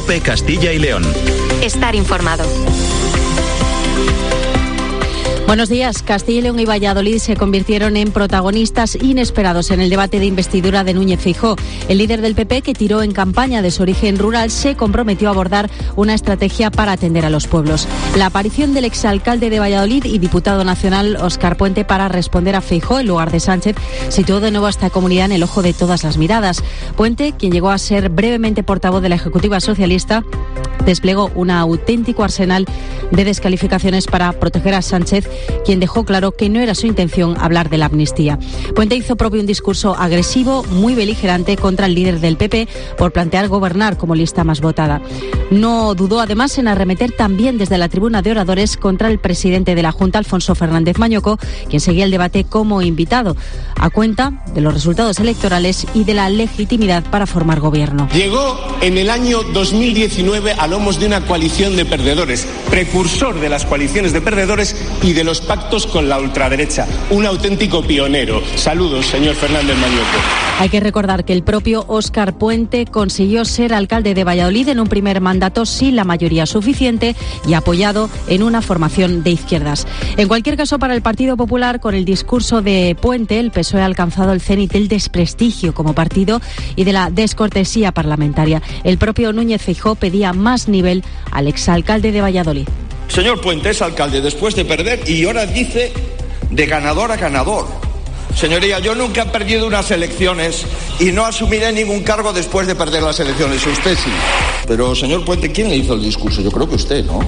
COPE Castilla y León. Estar informado. Buenos días. Castilla y León y Valladolid se convirtieron en protagonistas inesperados en el debate de investidura de Núñez Feijóo. El líder del PP, que tiró en campaña de su origen rural, se comprometió a abordar una estrategia para atender a los pueblos. La aparición del exalcalde de Valladolid y diputado nacional Óscar Puente para responder a Feijóo en lugar de Sánchez situó de nuevo a esta comunidad en el ojo de todas las miradas. Puente, quien llegó a ser brevemente portavoz de la Ejecutiva Socialista, desplegó un auténtico arsenal de descalificaciones para proteger a Sánchez, quien dejó claro que no era su intención hablar de la amnistía. Puente hizo propio un discurso agresivo, muy beligerante contra el líder del PP por plantear gobernar como lista más votada. No dudó además en arremeter también desde la tribuna de oradores contra el presidente de la Junta, Alfonso Fernández Mañoco, quien seguía el debate como invitado, a cuenta de los resultados electorales y de la legitimidad para formar gobierno. Llegó en el año 2019 a lomos de una coalición de perdedores, precursor de las coaliciones de perdedores y de los pactos con la ultraderecha. Un auténtico pionero. Saludos, señor Fernández Mañoco. Hay que recordar que el propio Óscar Puente consiguió ser alcalde de Valladolid en un primer mandato sin la mayoría suficiente y apoyado en una formación de izquierdas. En cualquier caso, para el Partido Popular, con el discurso de Puente, el PSOE ha alcanzado el cénit del desprestigio como partido y de la descortesía parlamentaria. El propio Núñez Feijóo pedía más nivel al exalcalde de Valladolid. Señor Puente es alcalde después de perder y ahora dice de ganador a ganador. Señoría, yo nunca he perdido unas elecciones y no asumiré ningún cargo después de perder las elecciones. Usted sí. Pero, señor Puente, ¿quién le hizo el discurso? Yo creo que usted, ¿no?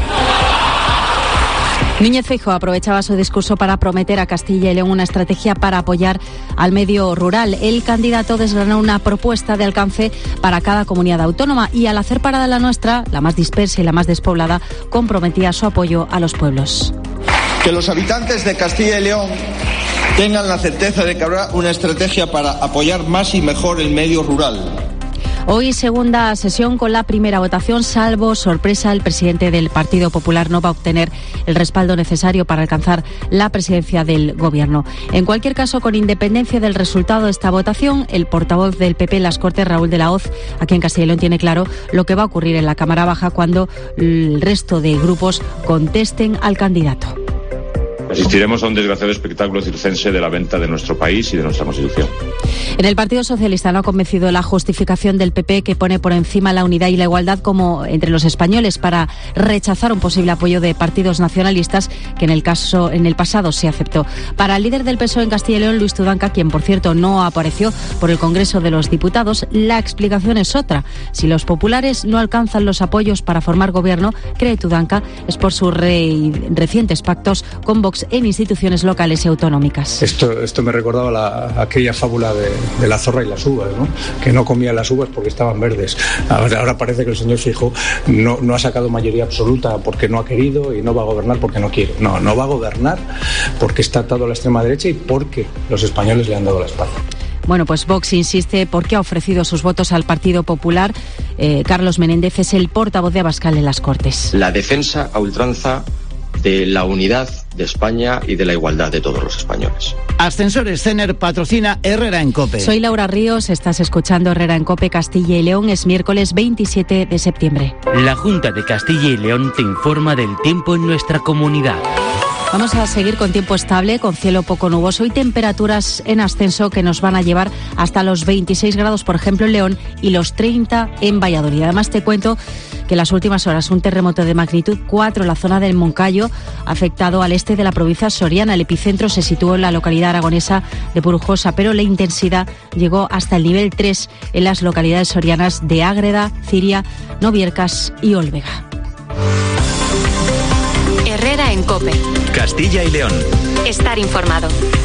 Núñez Feijóo aprovechaba su discurso para prometer a Castilla y León una estrategia para apoyar al medio rural. El candidato desgranó una propuesta de alcance para cada comunidad autónoma y, al hacer parada la nuestra, la más dispersa y la más despoblada, comprometía su apoyo a los pueblos. Que los habitantes de Castilla y León tengan la certeza de que habrá una estrategia para apoyar más y mejor el medio rural. Hoy segunda sesión con la primera votación. Salvo sorpresa, el presidente del Partido Popular no va a obtener el respaldo necesario para alcanzar la presidencia del Gobierno. En cualquier caso, con independencia del resultado de esta votación, el portavoz del PP en las Cortes, Raúl de la Hoz, aquí en Castilla y León, tiene claro lo que va a ocurrir en la Cámara Baja cuando el resto de grupos contesten al candidato. Asistiremos a un desgraciado espectáculo circense de la venta de nuestro país y de nuestra Constitución. En el Partido Socialista no ha convencido la justificación del PP, que pone por encima la unidad y la igualdad como entre los españoles, para rechazar un posible apoyo de partidos nacionalistas que en el pasado se aceptó. Para el líder del PSOE en Castilla y León, Luis Tudanca, quien por cierto no apareció por el Congreso de los Diputados, la explicación es otra. Si los populares no alcanzan los apoyos para formar gobierno, cree Tudanca, es por sus recientes pactos con Vox en instituciones locales y autonómicas. Esto me recordaba aquella fábula de la zorra y las uvas, ¿no? Que no comía las uvas porque estaban verdes. Ahora parece que el señor Feijóo no ha sacado mayoría absoluta porque no ha querido y no va a gobernar porque no quiere. No va a gobernar porque está atado a la extrema derecha y porque los españoles le han dado la espalda. Bueno, pues Vox insiste porque ha ofrecido sus votos al Partido Popular. Carlos Menéndez es el portavoz de Abascal en las Cortes. La defensa a ultranza de la unidad de España y de la igualdad de todos los españoles. Ascensores Cener patrocina Herrera en COPE. Soy Laura Ríos, estás escuchando Herrera en COPE Castilla y León. Es miércoles 27 de septiembre. La Junta de Castilla y León te informa del tiempo en nuestra comunidad. Vamos a seguir con tiempo estable, con cielo poco nuboso y temperaturas en ascenso que nos van a llevar hasta los 26 grados, por ejemplo, en León, y los 30 en Valladolid. Además, te cuento que en las últimas horas un terremoto de magnitud 4 en la zona del Moncayo ha afectado al este de la provincia soriana. El epicentro se situó en la localidad aragonesa de Purujosa, pero la intensidad llegó hasta el nivel 3 en las localidades sorianas de Ágreda, Ciria, Noviercas y Olvega. Herrera en COPE. Castilla y León. Estar informado.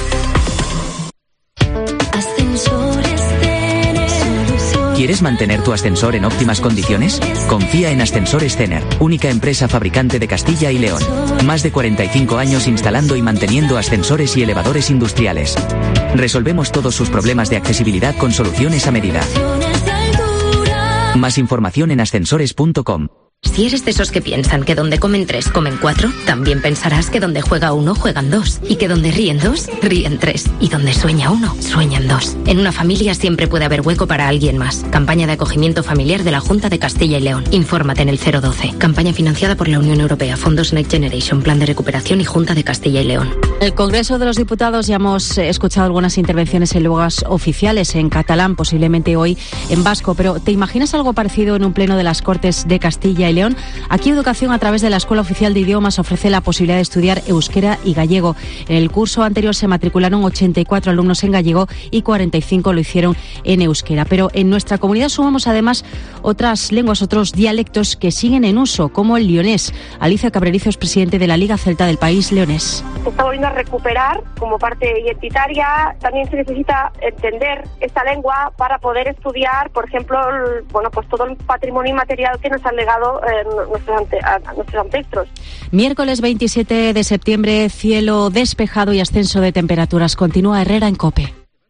¿Quieres mantener tu ascensor en óptimas condiciones? Confía en Ascensores Cener, única empresa fabricante de Castilla y León. Más de 45 años instalando y manteniendo ascensores y elevadores industriales. Resolvemos todos sus problemas de accesibilidad con soluciones a medida. Más información en ascensores.com. Si eres de esos que piensan que donde comen 3, comen 4, también pensarás que donde juega 1, juegan 2. Y que donde ríen 2, ríen 3. Y donde sueña 1, sueñan 2. En una familia siempre puede haber hueco para alguien más. Campaña de acogimiento familiar de la Junta de Castilla y León. Infórmate en el 012. Campaña financiada por la Unión Europea, Fondos Next Generation, Plan de Recuperación y Junta de Castilla y León. El Congreso de los Diputados ya hemos escuchado algunas intervenciones en lenguas oficiales, en catalán, posiblemente hoy en vasco, pero ¿te imaginas algo parecido en un pleno de las Cortes de Castilla y León? Aquí Educación, a través de la Escuela Oficial de Idiomas, ofrece la posibilidad de estudiar euskera y gallego. En el curso anterior se matricularon 84 alumnos en gallego y 45 lo hicieron en euskera. Pero en nuestra comunidad sumamos además otras lenguas, otros dialectos que siguen en uso, como el leonés. Alicia Cabrerizo es presidente de la Liga Celta del país leonés. Se está volviendo a recuperar como parte identitaria. También se necesita entender esta lengua para poder estudiar, por ejemplo, todo el patrimonio inmaterial que nos han legado nuestros ancestros. Miércoles 27 de septiembre, cielo despejado y ascenso de temperaturas. Continúa Herrera en COPE.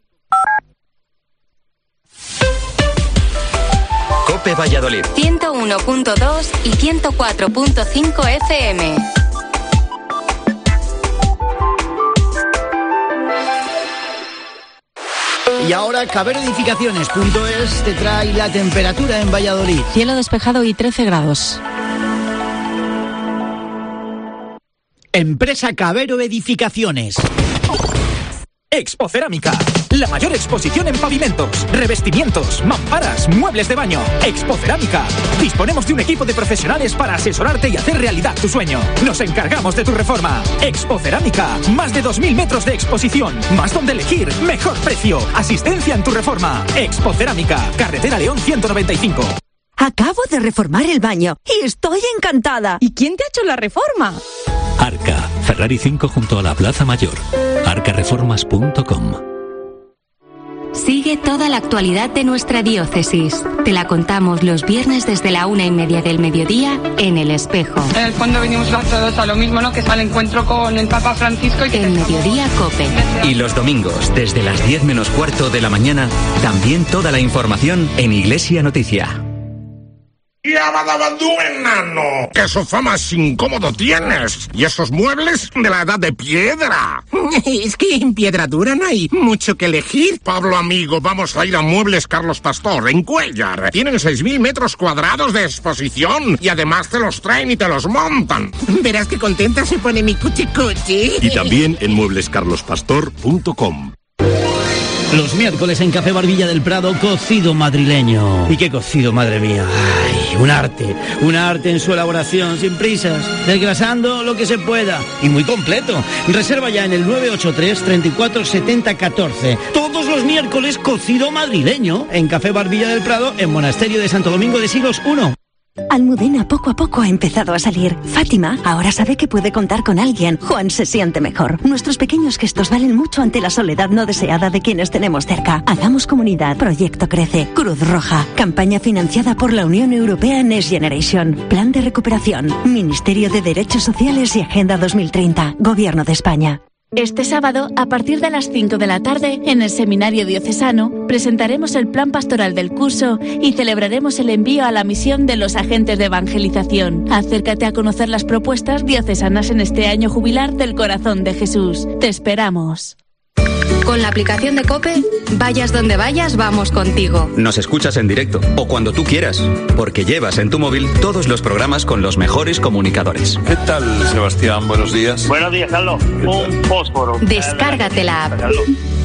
COPE Valladolid. 101.2 y 104.5 FM. Y ahora caberoedificaciones.es te trae la temperatura en Valladolid. Cielo despejado y 13 grados. Empresa Cabero Edificaciones. Expo Cerámica, la mayor exposición en pavimentos, revestimientos, mamparas, muebles de baño. Expo Cerámica. Disponemos de un equipo de profesionales para asesorarte y hacer realidad tu sueño. Nos encargamos de tu reforma. Expo Cerámica, más de 2.000 metros de exposición, más donde elegir, mejor precio, asistencia en tu reforma. Expo Cerámica, Carretera León 195. Acabo de reformar el baño y estoy encantada. ¿Y quién te ha hecho la reforma? Arca, Ferrari 5 junto a la Plaza Mayor. arcareformas.com. Sigue toda la actualidad de nuestra diócesis. Te la contamos los viernes desde la 1:30 del mediodía en El Espejo. En el fondo venimos todos a lo mismo, ¿no? Que es al encuentro con el Papa Francisco. Y El Mediodía COPE. Y los domingos, desde las 10 menos cuarto de la mañana, también toda la información en Iglesia Noticia. ¡Ya badabandú, enano! ¡Qué sofá más incómodo tienes! ¿Y esos muebles de la edad de piedra? Es que en piedra dura no hay mucho que elegir. Pablo, amigo, vamos a ir a Muebles Carlos Pastor, en Cuéllar. Tienen 6.000 metros cuadrados de exposición y además te los traen y te los montan. Verás qué contenta se pone mi cuchi-cuchi. Y también en mueblescarlospastor.com. Los miércoles en Café Barbilla del Prado, cocido madrileño. ¿Y qué cocido, madre mía? ¡Ay! Un arte en su elaboración, sin prisas, desgrasando lo que se pueda. Y muy completo. Reserva ya en el 983 34 70 14. Todos los miércoles, cocido madrileño en Café Barbilla del Prado, en Monasterio de Santo Domingo de Silos 1. Almudena poco a poco ha empezado a salir. Fátima ahora sabe que puede contar con alguien. Juan se siente mejor. Nuestros pequeños gestos valen mucho ante la soledad no deseada de quienes tenemos cerca. Hagamos comunidad. Proyecto Crece. Cruz Roja. Campaña financiada por la Unión Europea Next Generation. Plan de recuperación. Ministerio de Derechos Sociales y Agenda 2030. Gobierno de España. Este sábado, a partir de las 5 de la tarde, en el Seminario Diocesano, presentaremos el plan pastoral del curso y celebraremos el envío a la misión de los agentes de evangelización. Acércate a conocer las propuestas diocesanas en este año jubilar del Corazón de Jesús. Te esperamos. Con la aplicación de COPE, vayas donde vayas, vamos contigo. Nos escuchas en directo o cuando tú quieras, porque llevas en tu móvil todos los programas con los mejores comunicadores. ¿Qué tal, Sebastián? Buenos días. Buenos días, Carlos. Un fósforo. Descárgate la app.